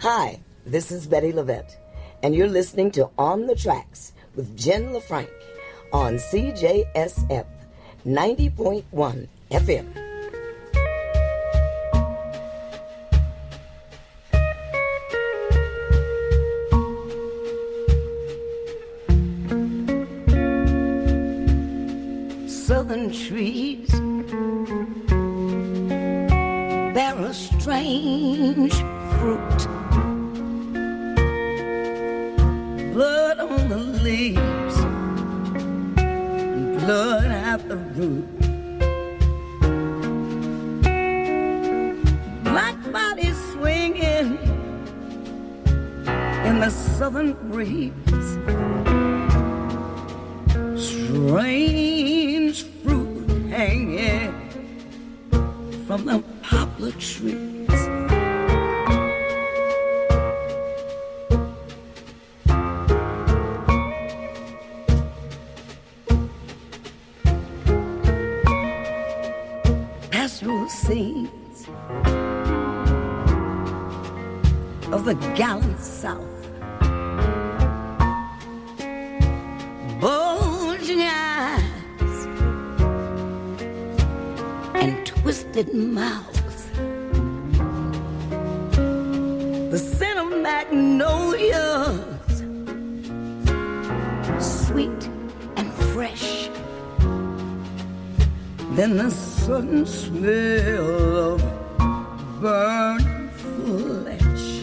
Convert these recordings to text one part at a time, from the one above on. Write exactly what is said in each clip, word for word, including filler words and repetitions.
Hi, this is Betty Levette, and you're listening to On the Tracks with Jen LaFranc on C J S F ninety point one F M. Southern trees bear a strange fruit, blood on the leaves and blood at the root. Black bodies swinging in the southern breeze, strange fruit hanging from the poplar trees. Pastoral scenes of the gallant South, bulging eyes and twisted mouths. The scent of magnolias, sweet and fresh. Then the sudden smell of burnt flesh.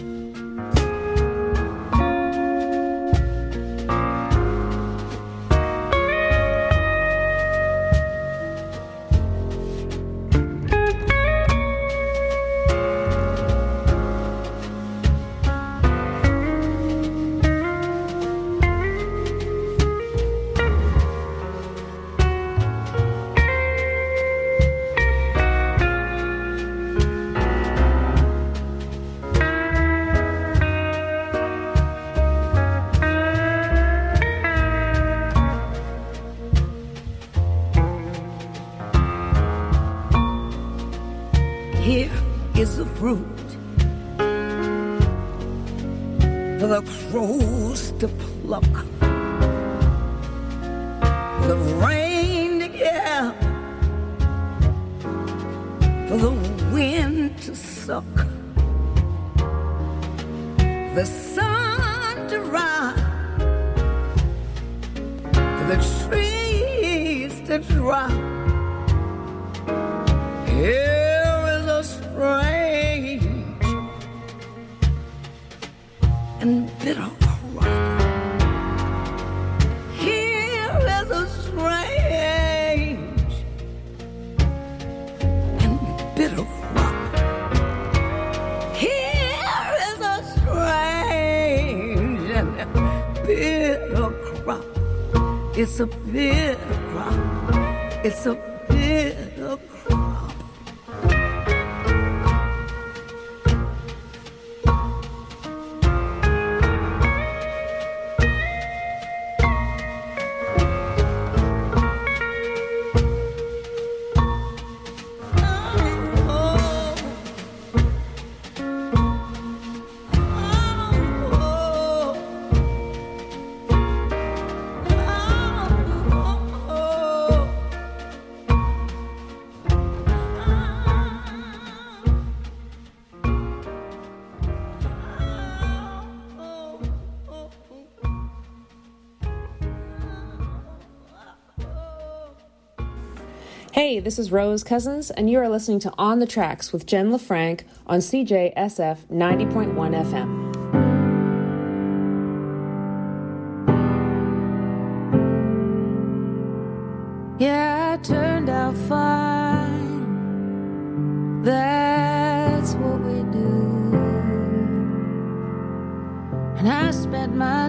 Here is the fruit for the crows to pluck, the rain to get, for the wind to suck, the sun to rise, for the trees to drop. Here strange and bitter crop. Here is a strange and bitter crop. Here is a strange and bitter crop. It's a bitter crop. It's a bitter crop. Hey, this is Rose Cousins, and you are listening to On the Tracks with Jen LaFranc on C J S F ninety point one F M. Yeah, I turned out fine. That's what we do. And I spent my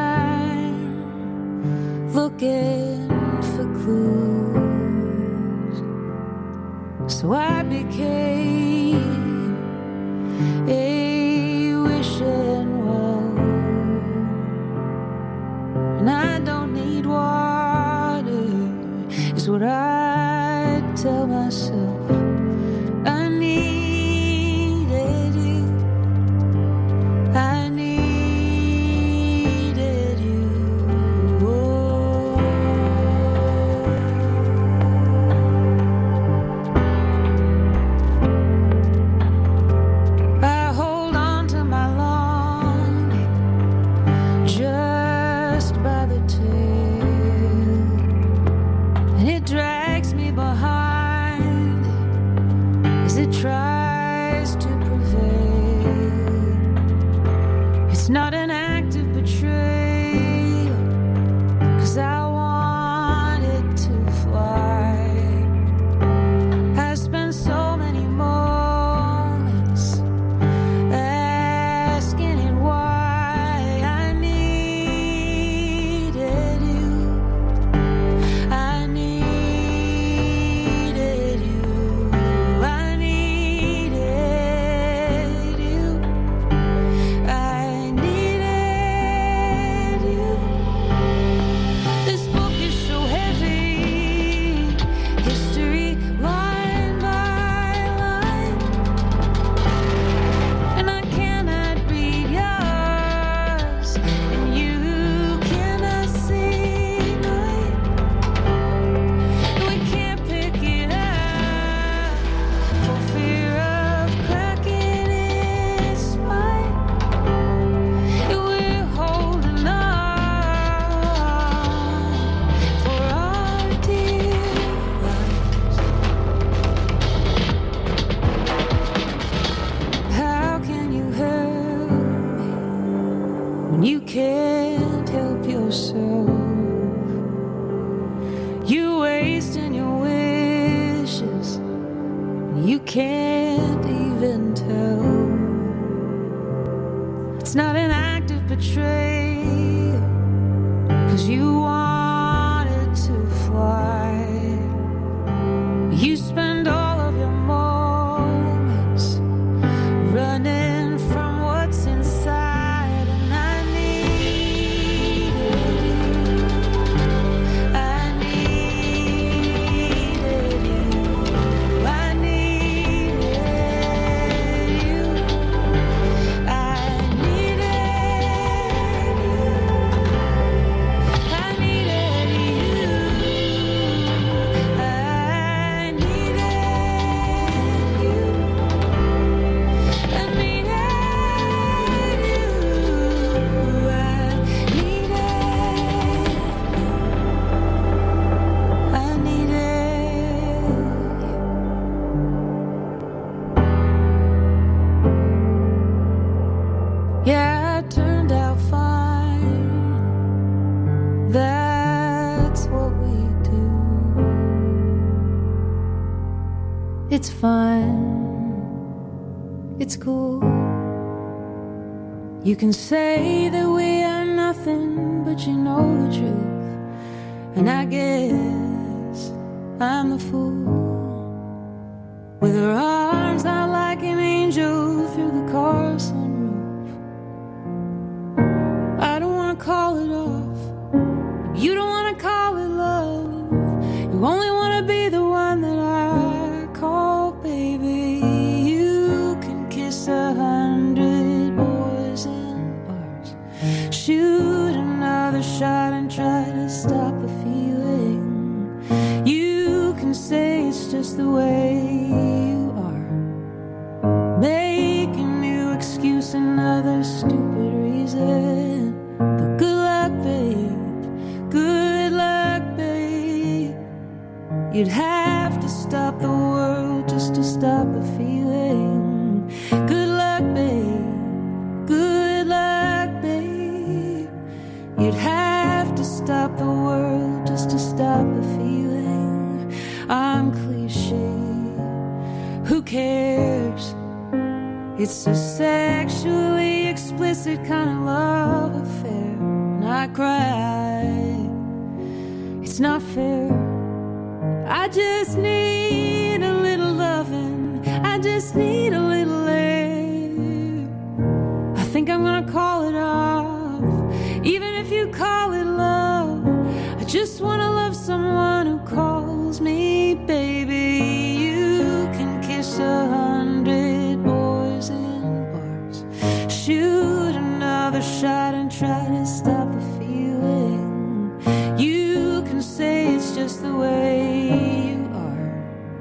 time looking for clues. So I became a wishing well, and I don't need water, is what I tell myself. I needed you You can't even tell. It's not an act of betrayal, 'cause you wanted to fly. You spend all of your moments running from what's inside, and I needed you. I needed you. I needed you. I needed you. I needed you. I needed you. I needed you. I needed you. Yeah, it turned out fine. That's what we do. It's fun. It's cool. You can say that we are nothing, but you know the truth. And I guess I'm the fool. With her arms out like an angel through the car sunroof. I don't wanna call it off. You don't wanna call it love. You only wanna be the one that I call baby. You can kiss a hundred boys in bars. Shoot another shot and try to stop the feeling. You can say it's just the way you are. Make a new excuse, another stupid reason. But good luck, babe. Good luck, babe. You'd have to stop the world just to stop the feeling. Good luck, babe. Good luck, babe. You'd have to stop the world just to stop the feeling. I'm cliche. Who cares? It's a sexually explicit kind of love affair. And I cry. It's not fair. I just need a little loving. I just need a little air. I think I'm gonna call it off. Even if you call it love, I just wanna love someone who calls me baby. You can kiss a hundred boys in bars. Shoot another shot and try to stop the feeling. You can say it's just the way you are.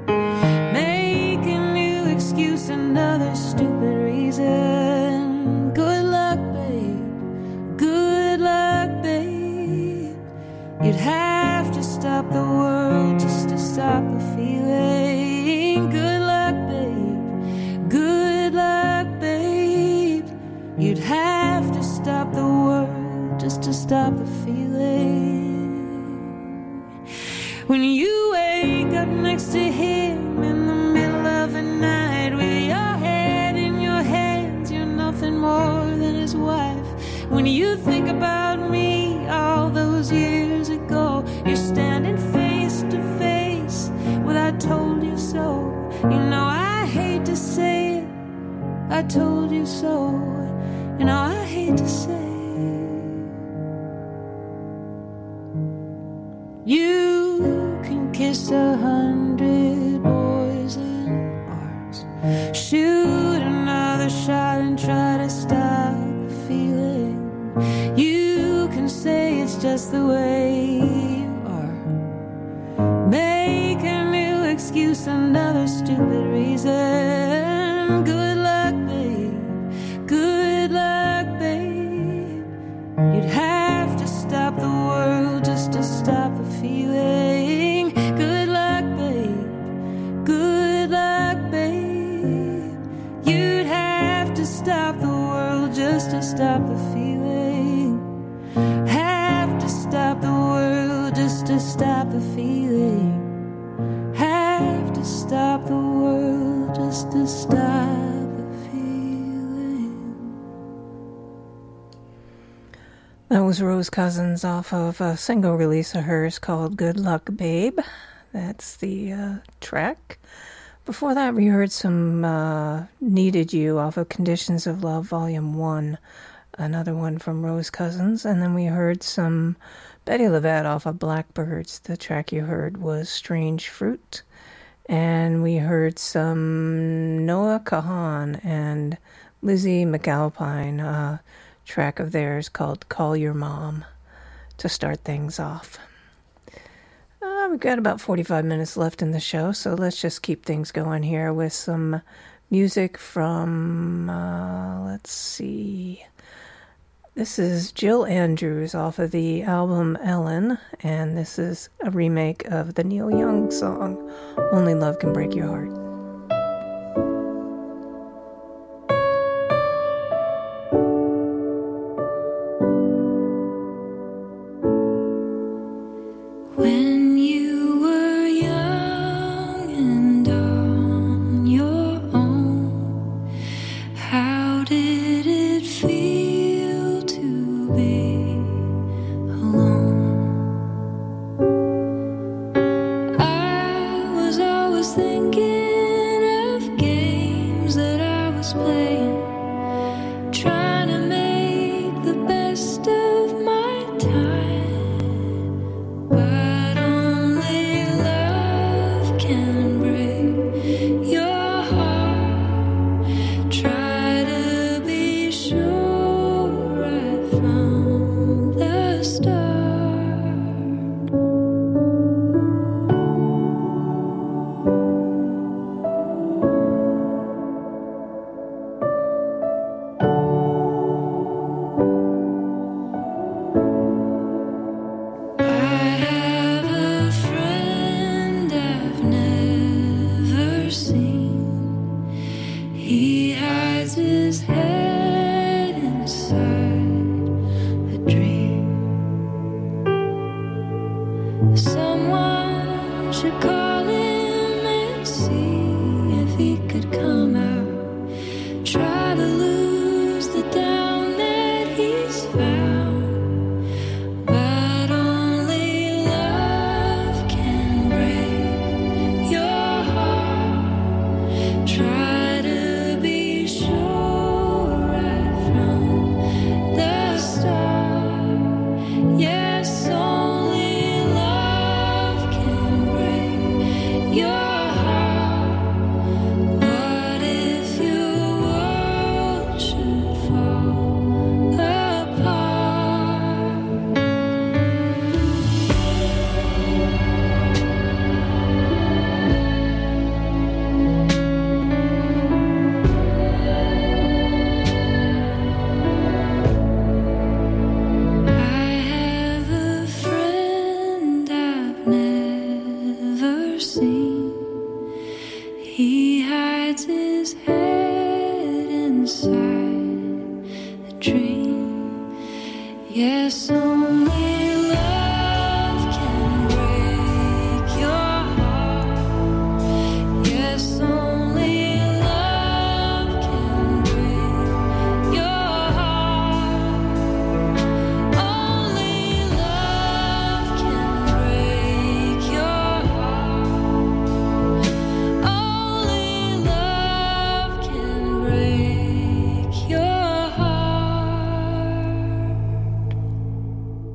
Make a new excuse, another stupid reason. Good luck, babe. Good luck, babe. You'd have to stop the world just to stop the feeling. Good luck, babe. Good luck, babe. You'd have to stop the world just to stop the feeling. When you wake up next to him in the middle of the night with your head in your hands, you're nothing more than his wife. When you think about me all those years ago, you're standing face to face with I told you so. You know I hate to say it, I told you so. You know I hate to say it. You can kiss a hundred boys in bars. Shoot another shot and try to stop the feeling. You can say it's just the way you are. Make a new excuse, another stupid reason. Good luck, babe. Good luck, babe. You'd have to stop the world just to stop the feeling. Good luck, babe. Good luck, babe. You'd have to stop the world just to stop the feeling. Have to stop the world just to stop the feeling. Have to stop the world just to stop a feeling. That was Rose Cousins off of a single release of hers called Good Luck Babe. That's the uh, track. Before that, we heard some uh, Needed You off of Conditions of Love Volume one, another one from Rose Cousins. And then we heard some Betty LaVette off of Blackbirds. The track you heard was Strange Fruit. And we heard some Noah Kahan and Lizzie McAlpine, uh, track of theirs called Call Your Mom, to start things off. Uh, we've got about forty-five minutes left in the show, so let's just keep things going here with some music from, uh, let's see, this is Jill Andrews off of the album Ellen, and this is a remake of the Neil Young song, Only Love Can Break Your Heart. When you were young and on your own, how did it feel to be alone? I was always thinking of games that I was playing, trying to make the best of my time. But only love can break your heart. Try to be sure right from the start. I have a friend I've never seen. He hides his head inside a dream. Someone should call him and see if he could come out. Try to lose the down that he's found. But only love can break your heart. Try to be sure right from the start. Yes, only love can break your heart. What if your world should fall apart? I have a friend I've never seen. He hides his head inside a dream. Yes, only love can break your heart. Yes, only love can break your heart. Only love can break your heart. Only love can break your heart.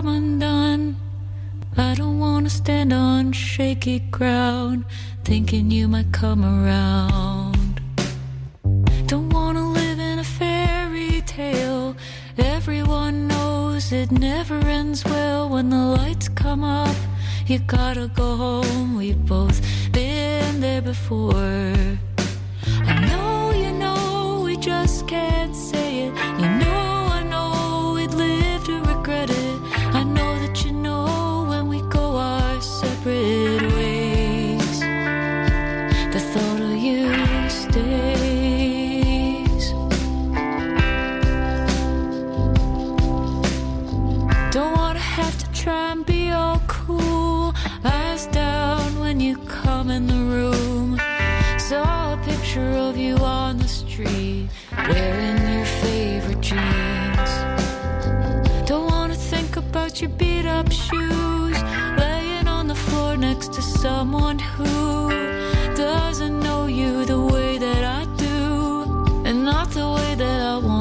come undone. I don't wanna stand on shaky ground, thinking you might come around. Don't wanna live in a fairy tale. Everyone knows it never ends well. When the lights come up, you gotta go home. We've both been there before. I know you know we just can't say it. You know I know we'd live to regret it. I know that you know when we go our separate ways, the thought of you stays. Don't wanna have to try and be all cool, eyes down when you come in the room. Saw a picture of you on the street, wearing your favorite jeans. Don't wanna think about your beat up shoes, laying on the floor next to someone who doesn't know you the way that I do, and not the way that I want.